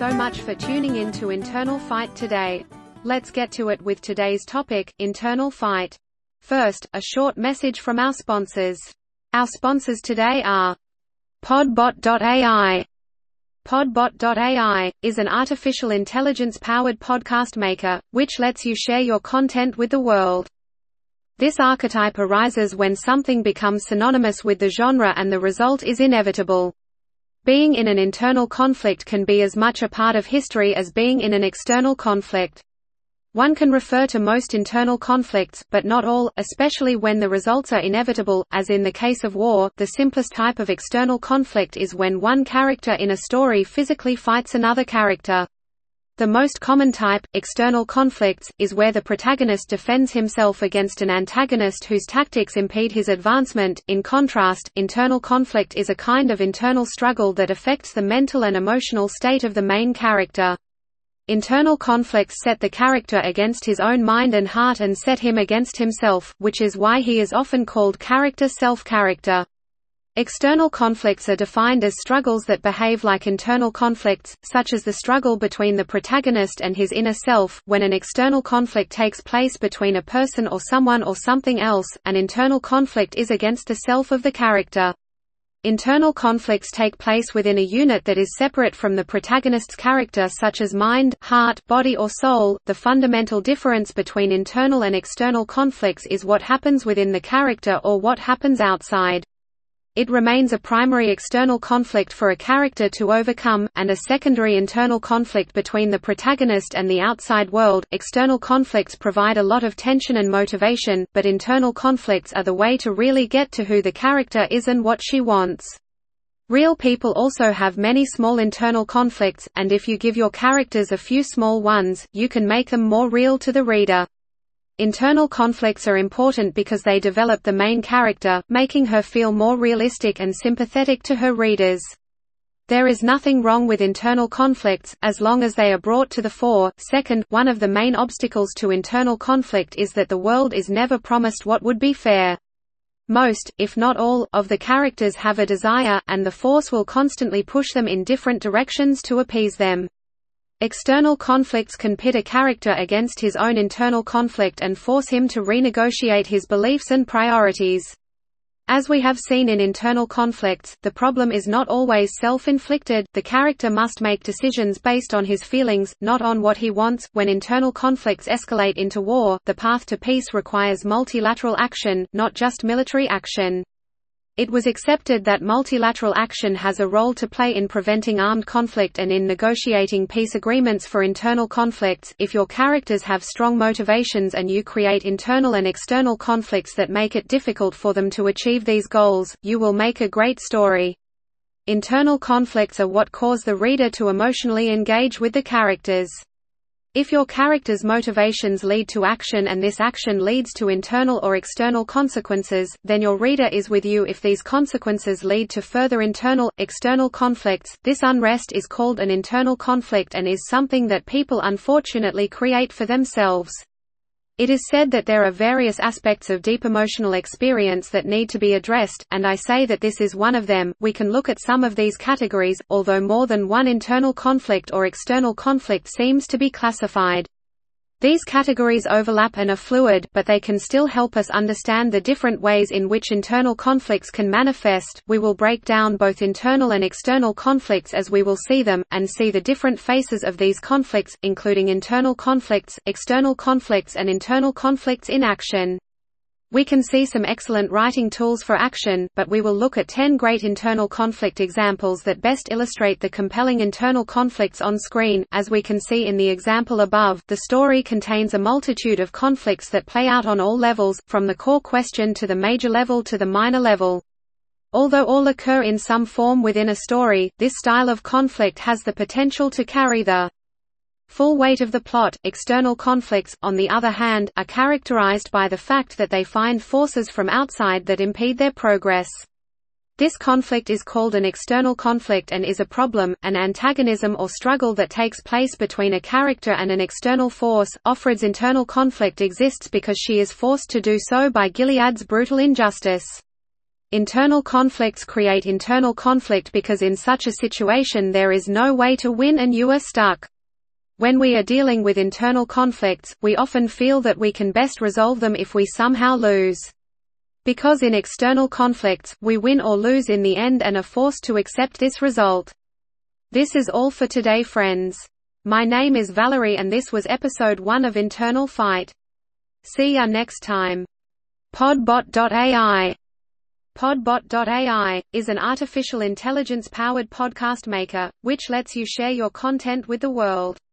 so much for tuning in to Internal Fight today. Let's get to it with today's topic, Internal Fight. First, a short message from our sponsors. Our sponsors today are Podbot.ai. Podbot.ai is an artificial intelligence-powered podcast maker, which lets you share your content with the world. This archetype arises when something becomes synonymous with the genre and the result is inevitable. Being in an internal conflict can be as much a part of history as being in an external conflict. One can refer to most internal conflicts, but not all, especially when the results are inevitable, as in the case of war. The simplest type of external conflict is when one character in a story physically fights another character. The most common type, external conflicts, is where the protagonist defends himself against an antagonist whose tactics impede his advancement. In contrast, internal conflict is a kind of internal struggle that affects the mental and emotional state of the main character. Internal conflicts set the character against his own mind and heart and set him against himself, which is why he is often called character self-character. External conflicts are defined as struggles that behave like internal conflicts, such as the struggle between the protagonist and his inner self. When an external conflict takes place between a person or someone or something else, an internal conflict is against the self of the character. Internal conflicts take place within a unit that is separate from the protagonist's character, such as mind, heart, body or soul. The fundamental difference between internal and external conflicts is what happens within the character or what happens outside. It remains a primary external conflict for a character to overcome, and a secondary internal conflict between the protagonist and the outside world. External conflicts provide a lot of tension and motivation, but internal conflicts are the way to really get to who the character is and what she wants. Real people also have many small internal conflicts, and if you give your characters a few small ones, you can make them more real to the reader. Internal conflicts are important because they develop the main character, making her feel more realistic and sympathetic to her readers. There is nothing wrong with internal conflicts, as long as they are brought to the fore. Second, one of the main obstacles to internal conflict is that the world is never promised what would be fair. Most, if not all, of the characters have a desire, and the force will constantly push them in different directions to appease them. External conflicts can pit a character against his own internal conflict and force him to renegotiate his beliefs and priorities. As we have seen in internal conflicts, the problem is not always self-inflicted. The character must make decisions based on his feelings, not on what he wants. When internal conflicts escalate into war, the path to peace requires multilateral action, not just military action. It was accepted that multilateral action has a role to play in preventing armed conflict and in negotiating peace agreements for internal conflicts. If your characters have strong motivations and you create internal and external conflicts that make it difficult for them to achieve these goals, you will make a great story. Internal conflicts are what cause the reader to emotionally engage with the characters. If your character's motivations lead to action and this action leads to internal or external consequences, then your reader is with you. If these consequences lead to further external conflicts, this unrest is called an internal conflict and is something that people unfortunately create for themselves. It is said that there are various aspects of deep emotional experience that need to be addressed, and I say that this is one of them. We can look at some of these categories, although more than one internal conflict or external conflict seems to be classified. These categories overlap and are fluid, but they can still help us understand the different ways in which internal conflicts can manifest. We will break down both internal and external conflicts as we will see them, and see the different faces of these conflicts, including internal conflicts, external conflicts and internal conflicts in action. We can see some excellent writing tools for action, but we will look at 10 great internal conflict examples that best illustrate the compelling internal conflicts on screen. As we can see in the example above, the story contains a multitude of conflicts that play out on all levels, from the core question to the major level to the minor level. Although all occur in some form within a story, this style of conflict has the potential to carry the full weight of the plot. External conflicts, on the other hand, are characterized by the fact that they find forces from outside that impede their progress. This conflict is called an external conflict and is a problem, an antagonism or struggle that takes place between a character and an external force. Offred's internal conflict exists because she is forced to do so by Gilead's brutal injustice. Internal conflicts create internal conflict because in such a situation there is no way to win and you are stuck. When we are dealing with internal conflicts, we often feel that we can best resolve them if we somehow lose. Because in external conflicts, we win or lose in the end and are forced to accept this result. This is all for today, friends. My name is Valerie and this was episode 1 of Internal Fight. See ya next time. Podbot.ai. Podbot.ai is an artificial intelligence-powered podcast maker, which lets you share your content with the world.